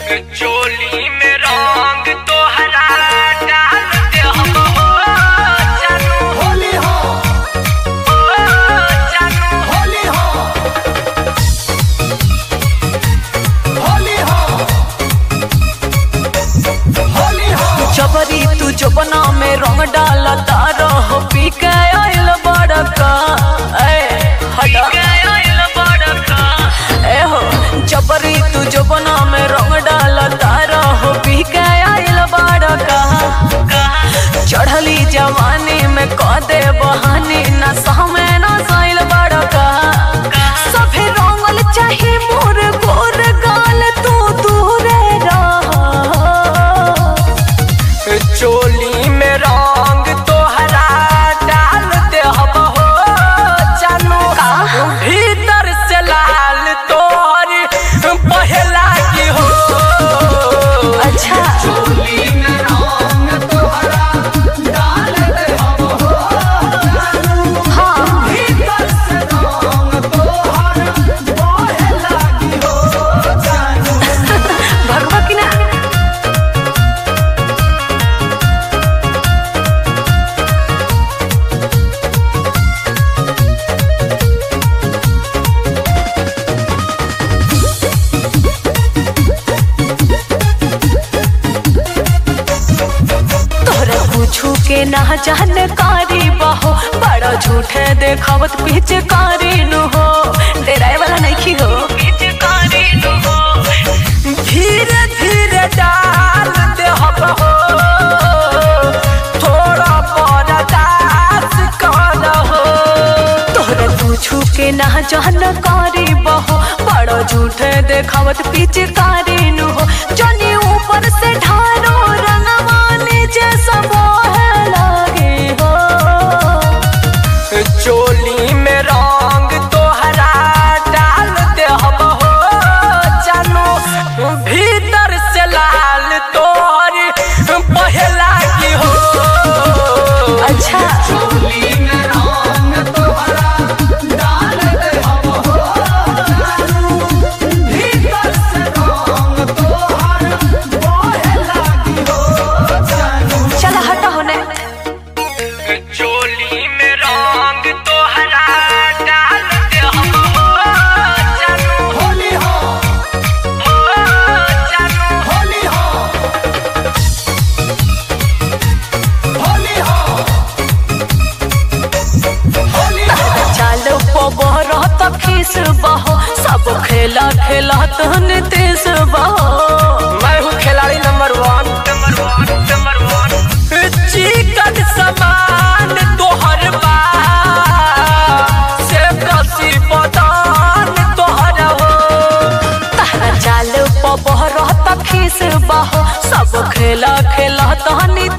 चोली में रंग तोहरा डाल दे हम हो जानू होली हो जानू होली हो होली हो होली हो। जबरी तू जबना में रंग डाला तारा हो पी के आइल बड़का हटा ए हो जबरी तू जबना में रंग डाला तारा हो पी के आइल बड़का चढ़ली जवानी में कह दे बहानी ना सहमे ना साइल बड़का सभे रंगल चाहे मोर गोर गाल तू दूरे रह। चोली में रंग तोहरा डाल दे हम हो जानू भीतर से लाल तोहर पहला की हो। अच्छा चोली में रंग तोहरा डाल दे हम हो जानू। हाँ भीतर से रंग तोहर बहे लागी हो जानू। भगवा की ना तोहरा पूछू के ना जानकारी बहो बड़ा झूठे देखावत पिचकारी नु हो डेराए वाला नहीं हो पिचकारी नु हो धीरे धीरे डाल दे हम हो थोड़ा बर्दाश्त कर हो। तोहरा पूछू के ना जानकारी बहो बड़ा झूठे देखावत पिचकारी नु हो जनी ऊपर से ढारो रंगवा नीचे सब लागे हो। चोली में रंग तोहरा डाल दे हम हो जानू भीतर से लाल तोहर पहला की हो। अच्छा चोली में रंग तोहरा डाल दे हम हो जानू। भीतर से रंग तोहर बहे लागी हो जानू। चल हटा होने चोली में रंग तोहरा डाल दे हम हो जानू होली हो जानू होली हो होली हो होली हो। चल पबह त खीस बहो सब खेला खेला तहन तेस बहो। मैं हूँ खिलाड़ी नंबर वन चिकन समान तोहर बा से कसी बदान तोहर हो। तहरा चाल पबह त खीस बहो सब खेला खेला तहन